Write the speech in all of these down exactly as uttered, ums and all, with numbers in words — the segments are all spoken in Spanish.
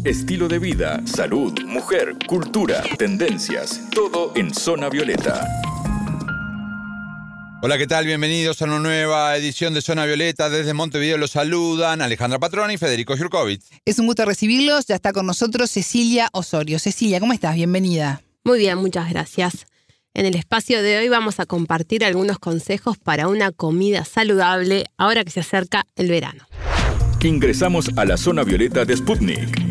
Estilo de vida, salud, mujer, cultura, tendencias, todo en Zona Violeta. Hola, ¿qué tal? Bienvenidos a una nueva edición de Zona Violeta. Desde Montevideo los saludan Alejandra Patrón y Federico Jurkovic. Es un gusto recibirlos. Ya está con nosotros Cecilia Osorio. Cecilia, ¿cómo estás? Bienvenida. Muy bien, muchas gracias. En el espacio de hoy vamos a compartir algunos consejos para una comida saludable ahora que se acerca el verano. Ingresamos a la Zona Violeta de Sputnik.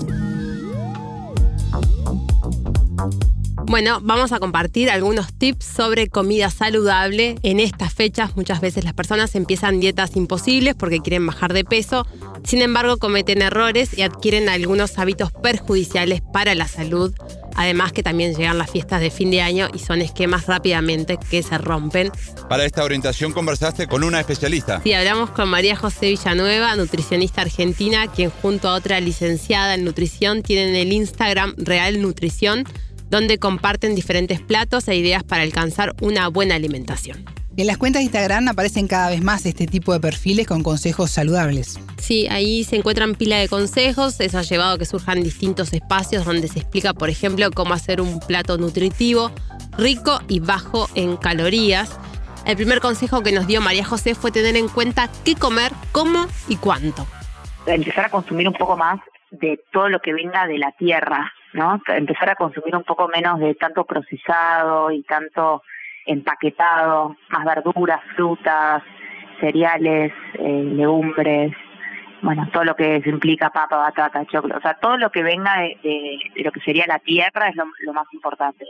Bueno, vamos a compartir algunos tips sobre comida saludable. En estas fechas muchas veces las personas empiezan dietas imposibles porque quieren bajar de peso. Sin embargo, cometen errores y adquieren algunos hábitos perjudiciales para la salud. Además que también llegan las fiestas de fin de año y son esquemas rápidamente que se rompen. Para esta orientación conversaste con una especialista. Sí, hablamos con María José Villanueva, nutricionista argentina, quien junto a otra licenciada en nutrición tienen el Instagram Real Nutrición, donde comparten diferentes platos e ideas para alcanzar una buena alimentación. En las cuentas de Instagram aparecen cada vez más este tipo de perfiles con consejos saludables. Sí, ahí se encuentran pila de consejos. Eso ha llevado a que surjan distintos espacios donde se explica, por ejemplo, cómo hacer un plato nutritivo, rico y bajo en calorías. El primer consejo que nos dio María José fue tener en cuenta qué comer, cómo y cuánto. Empezar a consumir un poco más de todo lo que venga de la tierra, ¿no? Empezar a consumir un poco menos de tanto procesado y tanto empaquetado, más verduras, frutas, cereales, eh, legumbres, bueno, todo lo que implica papa, batata, chocolate, o sea, todo lo que venga de, de, de lo que sería la tierra es lo, lo más importante.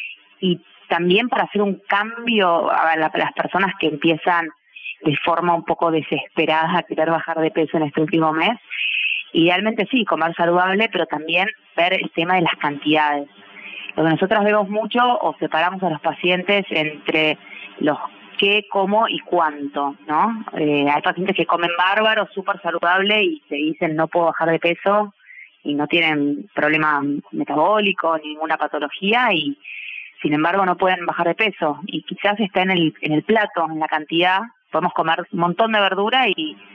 Y también para hacer un cambio a, la, a las personas que empiezan de forma un poco desesperada a querer bajar de peso en este último mes, idealmente sí, comer saludable, pero también ver el tema de las cantidades. Lo que nosotros vemos mucho o separamos a los pacientes entre los qué, cómo y cuánto, ¿no? Eh, hay pacientes que comen bárbaro, súper saludable y se dicen no puedo bajar de peso y no tienen problema metabólico, ninguna patología y sin embargo no pueden bajar de peso. Y quizás está en el, en el plato, en la cantidad. Podemos comer un montón de verdura y,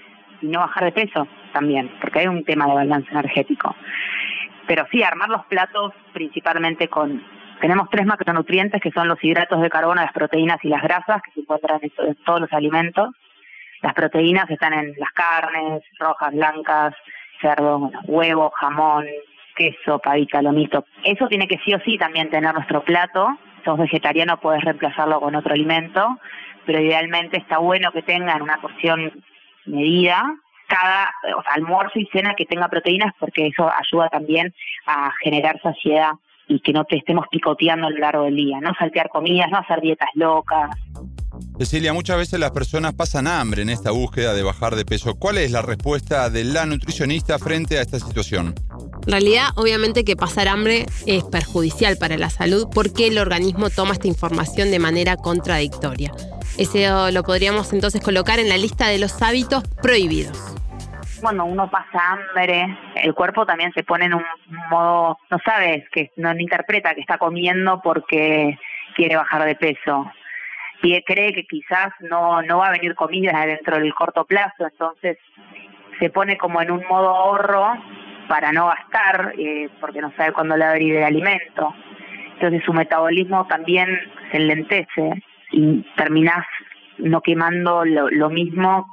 y no bajar de peso también, porque hay un tema de balance energético. Pero sí, armar los platos principalmente con... Tenemos tres macronutrientes que son los hidratos de carbono, las proteínas y las grasas, que se encuentran en, en todos los alimentos. Las proteínas están en las carnes, rojas, blancas, cerdo, bueno, huevo, jamón, queso, pavita, lomito. Eso tiene que sí o sí también tener nuestro plato. Si sos vegetariano puedes reemplazarlo con otro alimento, pero idealmente está bueno que tengan una porción medida, cada o sea, almuerzo y cena que tenga proteínas, porque eso ayuda también a generar saciedad y que no te estemos picoteando a lo largo del día, no saltear comidas, no hacer dietas locas. Cecilia, muchas veces las personas pasan hambre en esta búsqueda de bajar de peso. ¿Cuál es la respuesta de la nutricionista frente a esta situación? En realidad, obviamente que pasar hambre es perjudicial para la salud porque el organismo toma esta información de manera contradictoria. Eso lo podríamos entonces colocar en la lista de los hábitos prohibidos. Cuando uno pasa hambre, el cuerpo también se pone en un modo, no sabes, que no interpreta que está comiendo porque quiere bajar de peso. Y cree que quizás no, no va a venir comida dentro del corto plazo, entonces se pone como en un modo ahorro para no gastar, eh, porque no sabe cuándo le va a venir el alimento. Entonces su metabolismo también se enlentece y terminás no quemando lo, lo mismo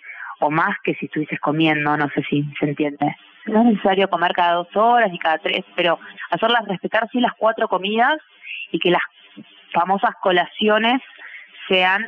o más que si estuvieses comiendo, no sé si se entiende. No es necesario comer cada dos horas y cada tres, pero hacerlas respetar sí las cuatro comidas y que las famosas colaciones sean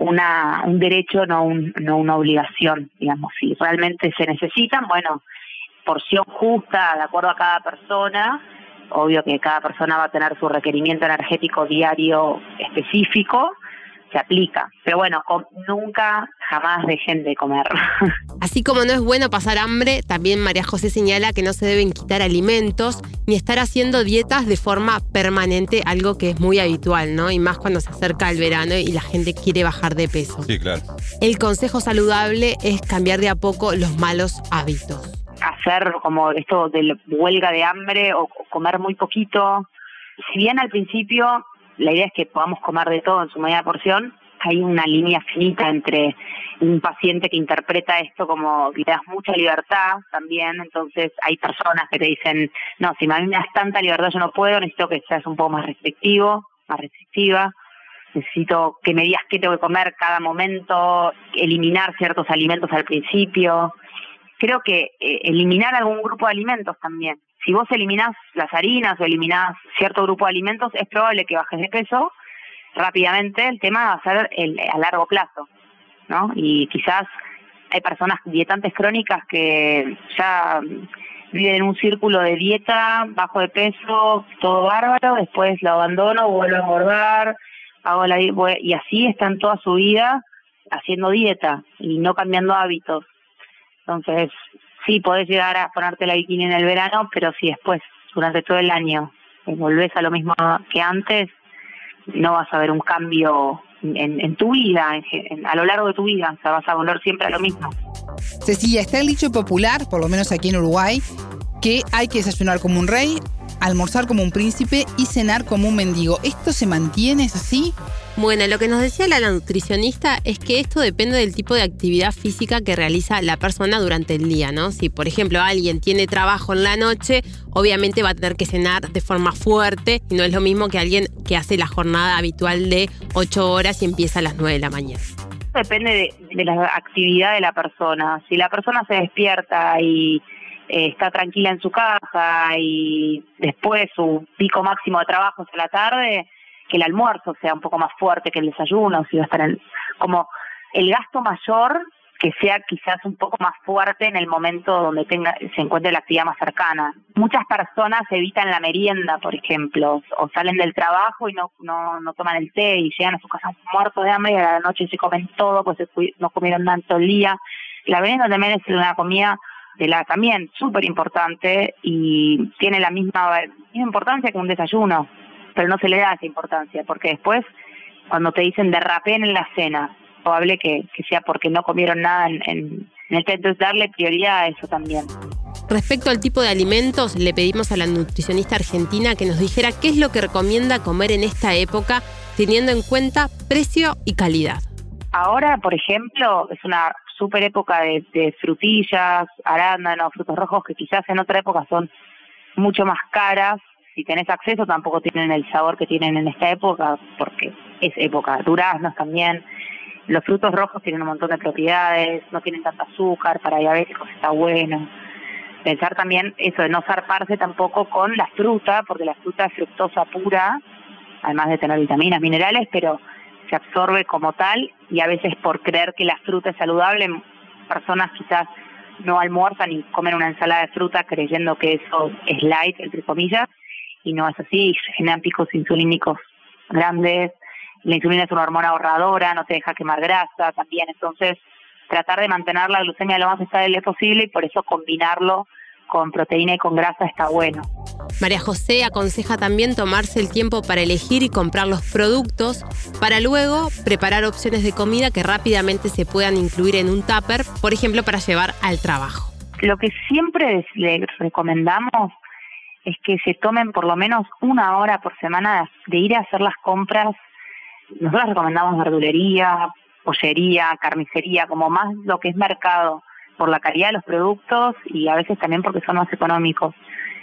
una un derecho, no, un, no una obligación, digamos. Si realmente se necesitan, bueno, porción justa, de acuerdo a cada persona. Obvio que cada persona va a tener su requerimiento energético diario específico, se aplica. Pero bueno, com- nunca, jamás dejen de comer. Así como no es bueno pasar hambre, también María José señala que no se deben quitar alimentos ni estar haciendo dietas de forma permanente, algo que es muy habitual, ¿no? Y más cuando se acerca el verano y la gente quiere bajar de peso. Sí, claro. El consejo saludable es cambiar de a poco los malos hábitos. Hacer como esto de huelga de hambre o comer muy poquito. Si bien al principio la idea es que podamos comer de todo en su medida porción, hay una línea finita entre un paciente que interpreta esto como que le das mucha libertad también, entonces hay personas que te dicen, no, si a mí me das tanta libertad yo no puedo, necesito que seas un poco más restrictivo, más restrictiva, necesito que me digas qué tengo que comer cada momento, eliminar ciertos alimentos al principio. Creo que eh, eliminar algún grupo de alimentos también. Si vos eliminás las harinas o eliminás cierto grupo de alimentos, es probable que bajes de peso rápidamente. El tema va a ser el, a largo plazo, ¿no? Y quizás hay personas dietantes crónicas que ya viven en un círculo de dieta, bajo de peso, todo bárbaro, después lo abandono, vuelvo a engordar, hago la y así están toda su vida haciendo dieta y no cambiando hábitos. Entonces, sí, podés llegar a ponerte la bikini en el verano, pero si después, durante todo el año, volvés a lo mismo que antes, no vas a ver un cambio en, en tu vida, en, en, a lo largo de tu vida. O sea, vas a volver siempre a lo mismo. Cecilia, está el dicho popular, por lo menos aquí en Uruguay, que hay que desayunar como un rey, almorzar como un príncipe y cenar como un mendigo. ¿Esto se mantiene? ¿Es así? Bueno, lo que nos decía la nutricionista es que esto depende del tipo de actividad física que realiza la persona durante el día, ¿no? Si, por ejemplo, alguien tiene trabajo en la noche, obviamente va a tener que cenar de forma fuerte y no es lo mismo que alguien que hace la jornada habitual de ocho horas y empieza a las nueve de la mañana. Depende de, de la actividad de la persona. Si la persona se despierta y eh, está tranquila en su casa y después su pico máximo de trabajo es a la tarde, que el almuerzo sea un poco más fuerte que el desayuno, si va a estar en, como el gasto mayor que sea quizás un poco más fuerte en el momento donde tenga se encuentre la actividad más cercana. Muchas personas evitan la merienda, por ejemplo, o salen del trabajo y no no no toman el té y llegan a su casa muertos de hambre y a la noche se comen todo, pues no comieron nada todo el día. La merienda también es una comida de la también súper importante y tiene la misma, misma importancia que un desayuno, pero no se le da esa importancia, porque después, cuando te dicen derrapen en la cena, probable que, que sea porque no comieron nada en, en, en el té, entonces darle prioridad a eso también. Respecto al tipo de alimentos, le pedimos a la nutricionista argentina que nos dijera qué es lo que recomienda comer en esta época, teniendo en cuenta precio y calidad. Ahora, por ejemplo, es una súper época de, de frutillas, arándanos, frutos rojos, que quizás en otra época son mucho más caras. Si tenés acceso, tampoco tienen el sabor que tienen en esta época, porque es época. Duraznos también. Los frutos rojos tienen un montón de propiedades, no tienen tanto azúcar, para diabéticos está bueno. Pensar también eso de no zarparse tampoco con la fruta, porque la fruta es fructosa pura, además de tener vitaminas, minerales, pero se absorbe como tal, y a veces por creer que la fruta es saludable, personas quizás no almuerzan y comen una ensalada de fruta creyendo que eso es light, entre comillas, y no es así, generan picos insulínicos grandes. La insulina es una hormona ahorradora, no te deja quemar grasa también, entonces tratar de mantener la glucemia lo más estable posible y por eso combinarlo con proteína y con grasa está bueno. María José aconseja también tomarse el tiempo para elegir y comprar los productos para luego preparar opciones de comida que rápidamente se puedan incluir en un tupper, por ejemplo, para llevar al trabajo. Lo que siempre les recomendamos es que se tomen por lo menos una hora por semana de ir a hacer las compras. Nosotros recomendamos verdulería, pollería, carnicería, como más lo que es mercado, por la calidad de los productos y a veces también porque son más económicos.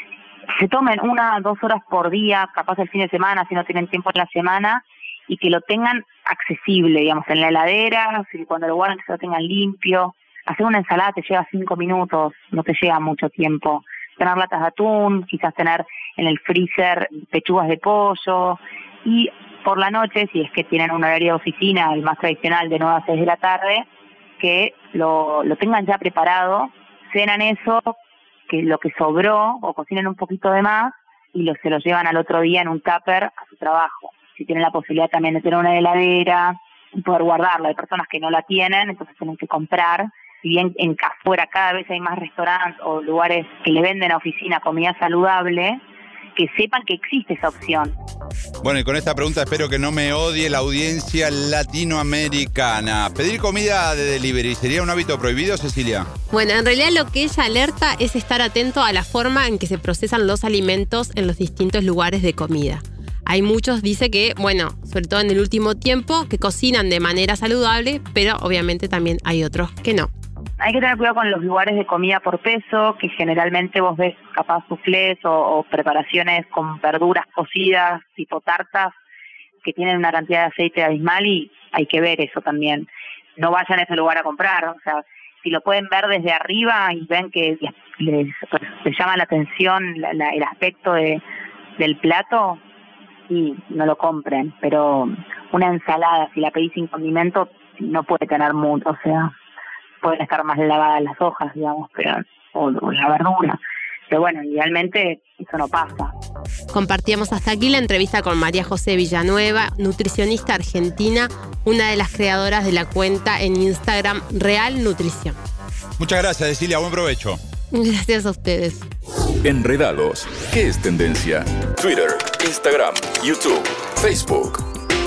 Se tomen una, dos horas por día, capaz el fin de semana, si no tienen tiempo en la semana, y que lo tengan accesible, digamos, en la heladera, si cuando lo guardan que se lo tengan limpio. Hacer una ensalada te lleva cinco minutos, no te lleva mucho tiempo. Tener latas de atún, quizás tener en el freezer pechugas de pollo, y por la noche, si es que tienen un horario de oficina, el más tradicional de nueve a seis de la tarde, que lo, lo tengan ya preparado, cenan eso, que lo que sobró, o cocinen un poquito de más, y lo, se lo llevan al otro día en un tupper a su trabajo. Si tienen la posibilidad también de tener una heladera, y poder guardarlo. Hay personas que no la tienen, entonces tienen que comprar. Si bien en afuera cada vez hay más restaurantes o lugares que le venden a oficina comida saludable, que sepan que existe esa opción. Bueno, y con esta pregunta espero que no me odie la audiencia latinoamericana. ¿Pedir comida de delivery sería un hábito prohibido, Cecilia? Bueno, en realidad lo que ella alerta es estar atento a la forma en que se procesan los alimentos en los distintos lugares de comida. Hay muchos, dice que, bueno, sobre todo en el último tiempo, que cocinan de manera saludable, pero obviamente también hay otros que no. Hay que tener cuidado con los lugares de comida por peso, que generalmente vos ves capaz soufflés o, o preparaciones con verduras cocidas, tipo tartas, que tienen una cantidad de aceite abismal y hay que ver eso también. No vayan a ese lugar a comprar, o sea, si lo pueden ver desde arriba y ven que les, pues, les llama la atención la, la, el aspecto de, del plato, y no lo compren. Pero una ensalada, si la pedís sin condimento, no puede tener mucho, o sea, pueden estar más lavadas las hojas, digamos, pero o, o la verdura. Pero bueno, idealmente eso no pasa. Compartíamos hasta aquí la entrevista con María José Villanueva, nutricionista argentina, una de las creadoras de la cuenta en Instagram Real Nutrición. Muchas gracias, Cecilia. Buen provecho. Gracias a ustedes. Enredados. ¿Qué es tendencia? Twitter, Instagram, YouTube, Facebook.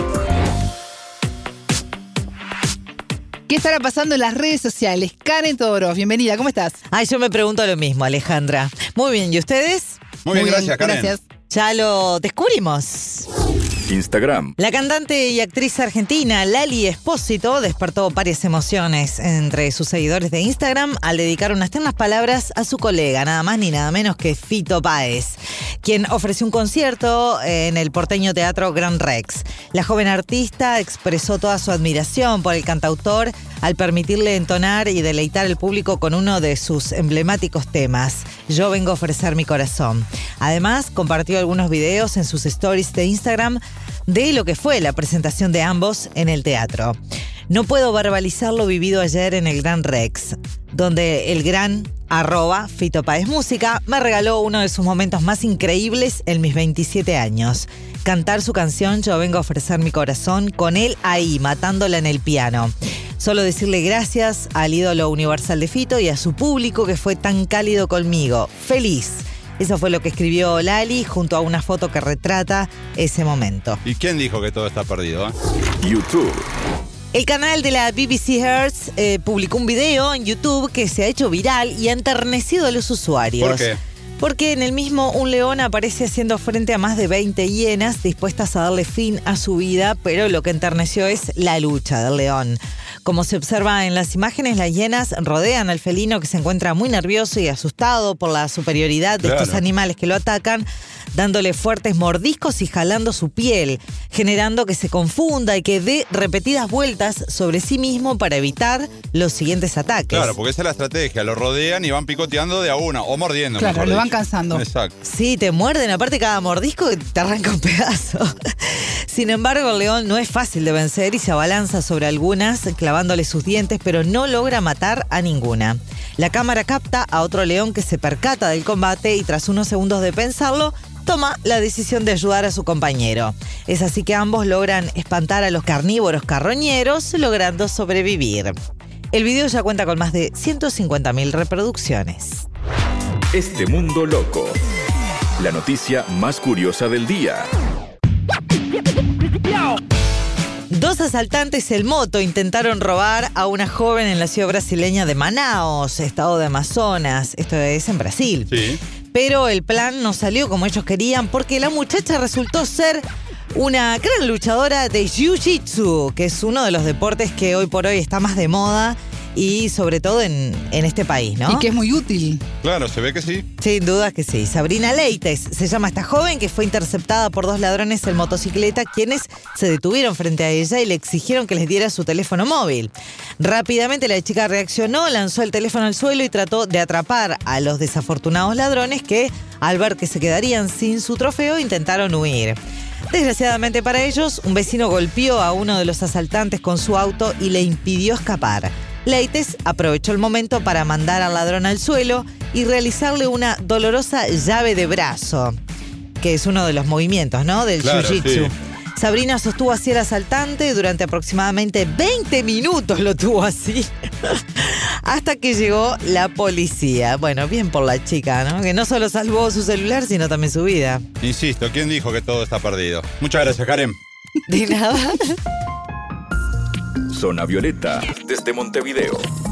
¿Qué estará pasando en las redes sociales? Karen Todorov, bienvenida, ¿cómo estás? Ay, yo me pregunto lo mismo, Alejandra. Muy bien, ¿y ustedes? Muy bien, gracias, Karen. Gracias. Ya lo descubrimos. Instagram. La cantante y actriz argentina Lali Espósito despertó varias emociones entre sus seguidores de Instagram al dedicar unas tiernas palabras a su colega, nada más ni nada menos que Fito Páez, quien ofreció un concierto en el porteño teatro Gran Rex. La joven artista expresó toda su admiración por el cantautor al permitirle entonar y deleitar al público con uno de sus emblemáticos temas, Yo vengo a ofrecer mi corazón. Además, compartió algunos videos en sus stories de Instagram de lo que fue la presentación de ambos en el teatro. No puedo verbalizar lo vivido ayer en el Gran Rex, donde el gran arroba Fito Páez Música me regaló uno de sus momentos más increíbles en mis veintisiete años. Cantar su canción Yo vengo a ofrecer mi corazón con él ahí, matándola en el piano. Solo decirle gracias al ídolo universal de Fito y a su público que fue tan cálido conmigo. Feliz. Eso fue lo que escribió Lali junto a una foto que retrata ese momento. ¿Y quién dijo que todo está perdido? ¿eh? YouTube. El canal de la B B C Earth eh, publicó un video en YouTube que se ha hecho viral y ha enternecido a los usuarios. ¿Por qué? Porque en el mismo un león aparece haciendo frente a más de veinte hienas dispuestas a darle fin a su vida, pero lo que enterneció es la lucha del león. Como se observa en las imágenes, las hienas rodean al felino que se encuentra muy nervioso y asustado por la superioridad de Claro. estos animales que lo atacan, dándole fuertes mordiscos y jalando su piel, generando que se confunda y que dé repetidas vueltas sobre sí mismo para evitar los siguientes ataques. Claro, porque esa es la estrategia. Lo rodean y van picoteando de a una, o mordiendo. Claro, mejor lo van dicho. cansando. Exacto. Sí, te muerden, aparte cada mordisco te arranca un pedazo. Sin embargo, el león no es fácil de vencer y se abalanza sobre algunas, clavándole sus dientes, pero no logra matar a ninguna. La cámara capta a otro león que se percata del combate y tras unos segundos de pensarlo, toma la decisión de ayudar a su compañero. Es así que ambos logran espantar a los carnívoros carroñeros, logrando sobrevivir. El video ya cuenta con más de ciento cincuenta mil reproducciones. Este mundo loco. La noticia más curiosa del día. Dos asaltantes en moto intentaron robar a una joven en la ciudad brasileña de Manaus, estado de Amazonas. Esto es en Brasil. Sí. Pero el plan no salió como ellos querían porque la muchacha resultó ser una gran luchadora de Jiu-Jitsu, que es uno de los deportes que hoy por hoy está más de moda y sobre todo en, en este país, ¿no? Y que es muy útil. Claro, se ve que sí. Sin duda que sí. Sabrina Leites se llama esta joven que fue interceptada por dos ladrones en motocicleta quienes se detuvieron frente a ella y le exigieron que les diera su teléfono móvil. Rápidamente la chica reaccionó, lanzó el teléfono al suelo y trató de atrapar a los desafortunados ladrones que, al ver que se quedarían sin su trofeo, intentaron huir. Desgraciadamente para ellos, un vecino golpeó a uno de los asaltantes con su auto y le impidió escapar. Leites aprovechó el momento para mandar al ladrón al suelo y realizarle una dolorosa llave de brazo, que es uno de los movimientos, ¿no?, del Claro, jiu-jitsu. sí. Sabrina sostuvo así al asaltante durante aproximadamente veinte minutos, lo tuvo así, hasta que llegó la policía. Bueno, bien por la chica, ¿no? Que no solo salvó su celular, sino también su vida. Insisto, ¿quién dijo que todo está perdido? Muchas gracias, Karen. De nada. Zona Violeta, desde Montevideo.